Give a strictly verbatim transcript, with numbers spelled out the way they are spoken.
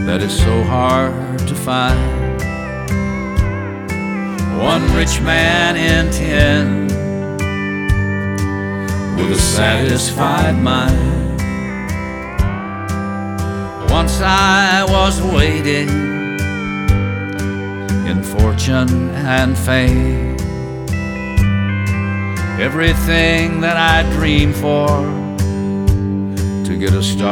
that is so hard to find. One rich man in ten with a satisfied mind. Once I was waiting in fortune and fame, everything that I dreamed for to get a start.